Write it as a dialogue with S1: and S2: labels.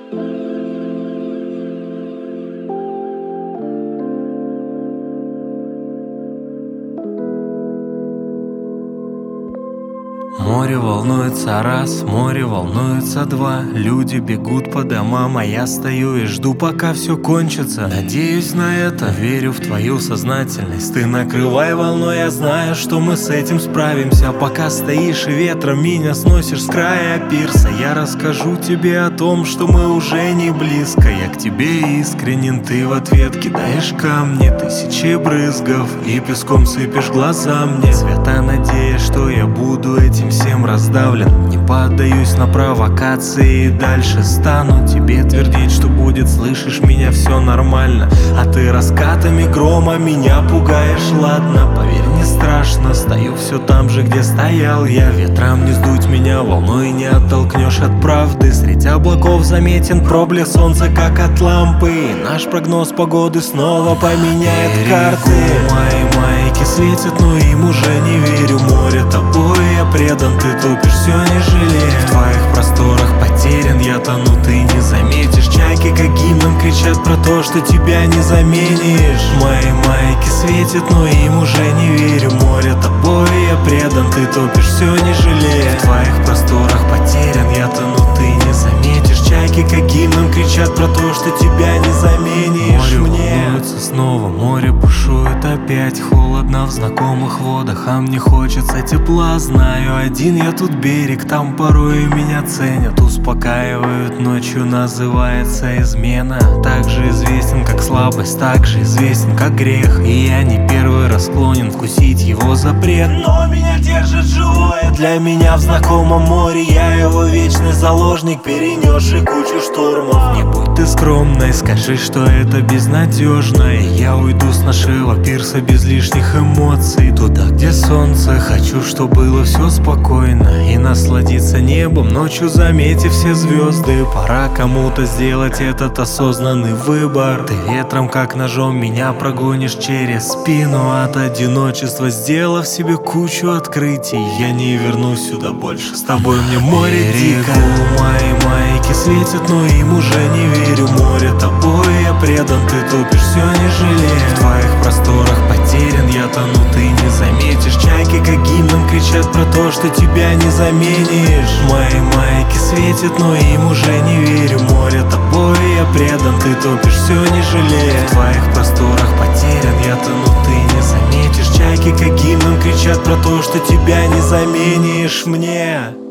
S1: Море волнуется раз, море волнуется два. Люди бегут по домам, а я стою и жду, пока все кончится. Надеюсь на это, верю в твою сознательность. Ты накрывай волной, я знаю, что мы с этим справимся. Пока стоишь и ветром меня сносишь с края пирса, я расскажу тебе о том, что мы уже не близко. Я к тебе искренен, ты в ответ кидаешь камни, тысячи брызгов и песком сыпешь глаза мне. Свято надеясь, что я буду этим всем раздавлен. Не поддаюсь на провокации и дальше стану тебе твердить, что будет, слышишь меня, все нормально. А ты раскатами грома меня пугаешь, ладно. Поверь, не страшно, стою все там же, где стоял я. Ветром не сдуть меня, волной не оттолкнешь от правды. Средь облаков заметен проблеск солнца, как от лампы. И наш прогноз погоды снова поменяет карты. Мои майки светят, но им уже не верю. Море тобой я предан, ты топишь, все не жалея. В твоих просторах потерян, я тону, ты не заметишь. Чайки как гимном кричат про то, что тебя не заменишь. Мои майки светят, но им уже не верю. Море тобой я предан, ты топишь, все не жалея. В твоих просторах потерян, я тону, ты не заметишь. Чайки как гимном кричат про то, что тебя не заменишь. Море волнуется снова, море бушует опять. Холодно в знакомых водах, а мне хочется тепла. Знаю, один я тут берег, там порой меня ценят, успокаивают ночью, называется измена. Также известен как слабость, также известен как грех. И я не первый раз склонен вкусить его запрет, но меня держит живое для меня в знакомом море. Я его вечный заложник, перенесший кучу штормов. Не будь ты скромной, скажи, что это безнадежно, и я уйду с нашего пирса без лишних эмоций. Туда, где солнце, хочу, чтобы было все спокойно, и насладиться небом ночью, заметив все звезды. Пора кому-то сделать этот осознанный выбор. Ты ветром как ножом меня прогонишь через спину от одиночества, сделав себе кучу открытий. Я не вернусь сюда больше, с тобой мне море дико. Мои майки светят, но им уже не верю. Море тобой я предан, ты топишь, все не жалея. В твоих просторах потерян, я тону, ты не заметишь. Чайки как гимном кричат про то, что тебя не заменишь. Мои майки светят, но им уже не верю. Море тобой я предан, ты топишь, все не жалея. В твоих просторах потерян, я тону, ты не заметишь. Чайки как гимном кричат про то, что тебя не заменишь мне.